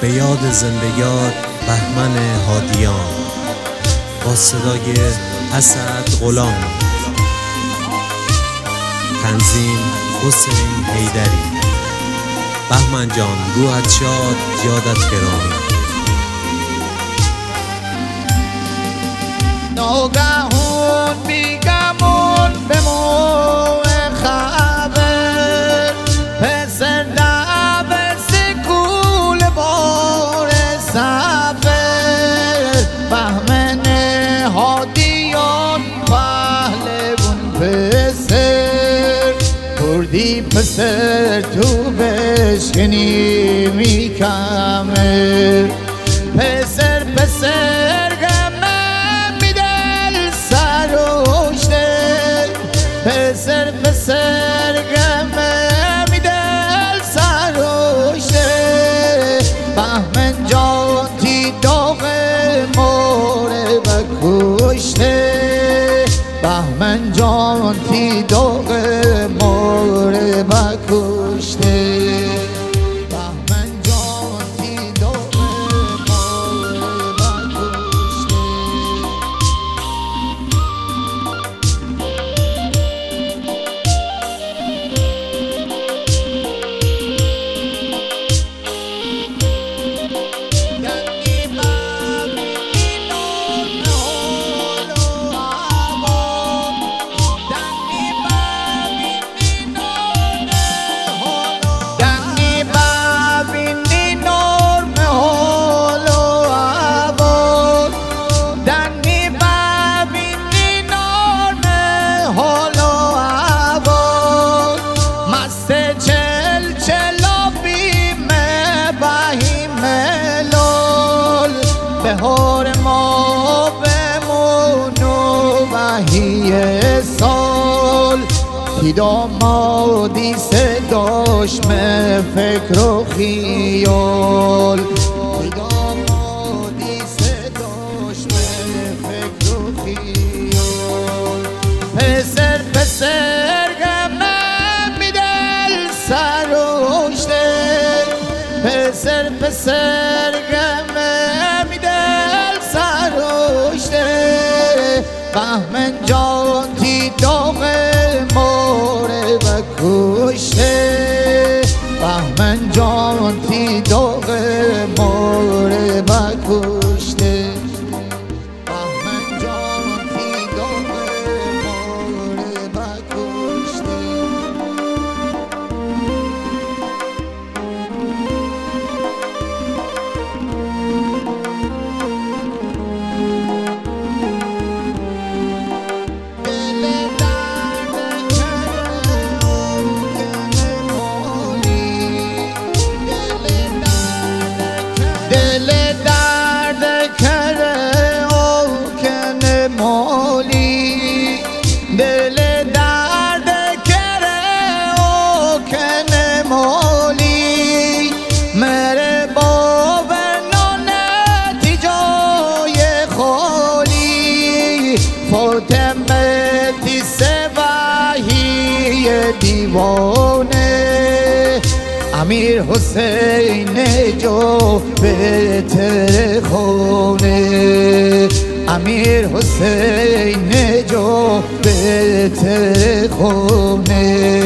به یاد زنده یاد بهمن هادیان با صدای اسد غلام، تنظیم حسین حیدری. بهمن جان روحت شاد، یادت گرامی. ناگهان بیگمان به موع خبر پسر دعوت کول بار سفر بهمن هادیان پهلوان پسر کردی پسر تو بشکنی میکمر پسر پسر پسر پسر غمه میدل سروشته بهمن جان تی داغ موره بکشته بهمن جان تی داغ موره بکشته بهمن جان تی داغ موره بکشته بهار ما بمون و وحی سال تی دامادی صداش به فکر و خیال تی دامادی صداش به فکر و خیال پسر پسر غمه میدل سروشته پسر پسر غمه بهمن جان تی داغ موره بکشته بهمن جان تی داغ موره بکشته بهمن جان تی داغ موره بکشته فاطمه تی سوایی دیوانه امیر حسین جو بهتر خونه امیر حسین جو بهتر خونه